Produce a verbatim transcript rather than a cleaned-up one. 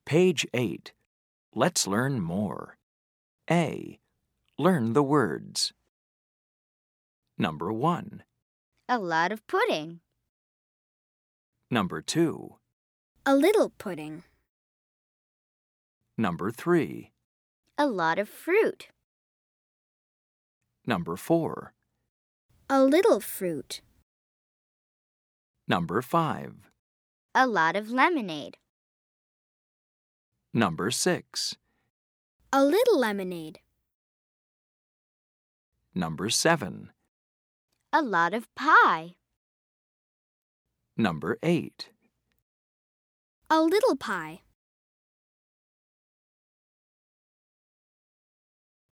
Page eight. Let's learn more. A. Learn the words. Number one. A lot of pudding. Number two. A little pudding. Number three. A lot of fruit. Number four. A little fruit. Number five. A lot of lemonade. Number six. A little lemonade. Number seven. A lot of pie. Number eight. A little pie.